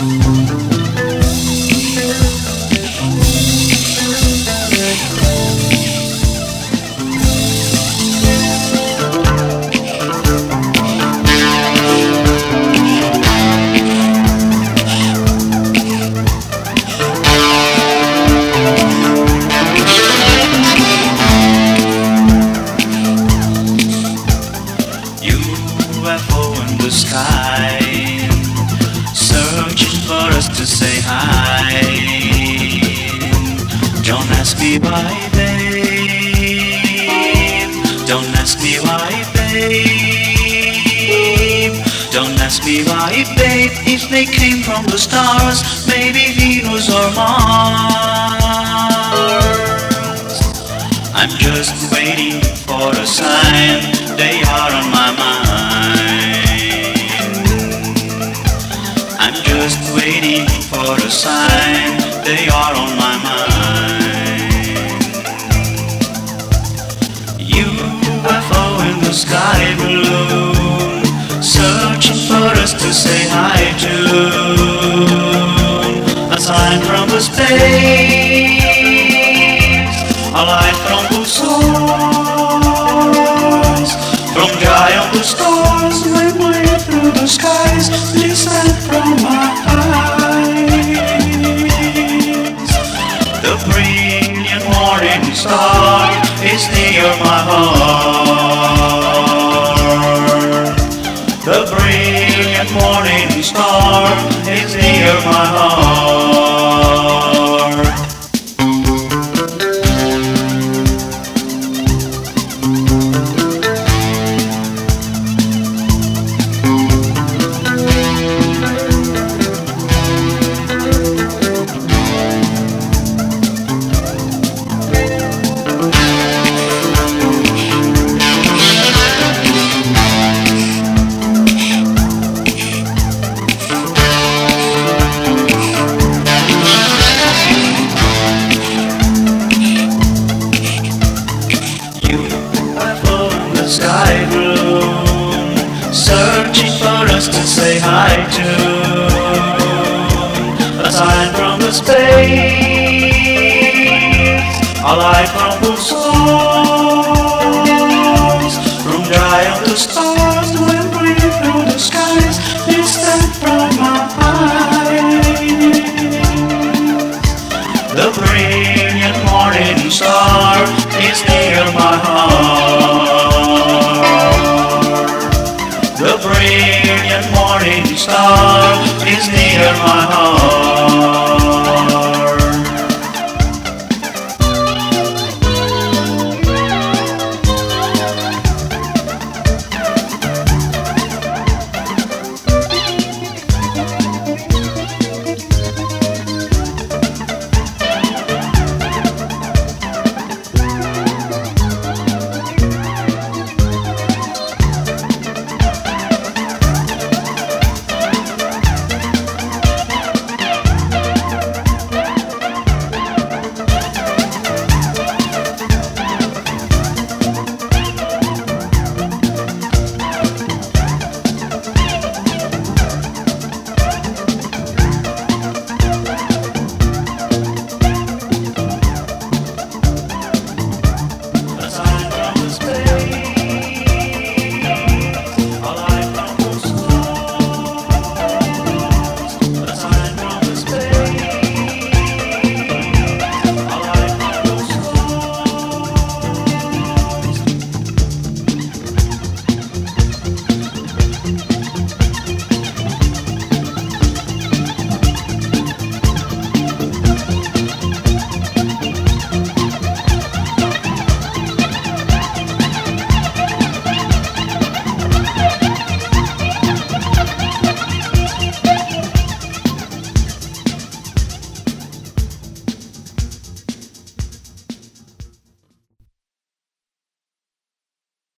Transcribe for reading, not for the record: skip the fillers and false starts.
Sky, searching for us to say hi. Don't ask me why, babe. Don't ask me why, babe. Don't ask me why, babe. If they came from the stars, maybe Venus or Mars. I'm just waiting for a sign. They are on my mind. I'm just waiting for a sign. They are on my mind. UFO in the sky balloon, searching for us to say hi to. A sign from the space, a light from the source, from giant the stars, way through the skies. Listen from my eyes. The brilliant morning star is near my heart. The brilliant morning star is near my heart. Sky bloom, searching for us to say hi to. A sign from the space, a light from the source, from giant to stars, the wind breathe through the skies. Distant from my eyes. The brilliant morning star is near my heart. The brilliant morning star is near my heart.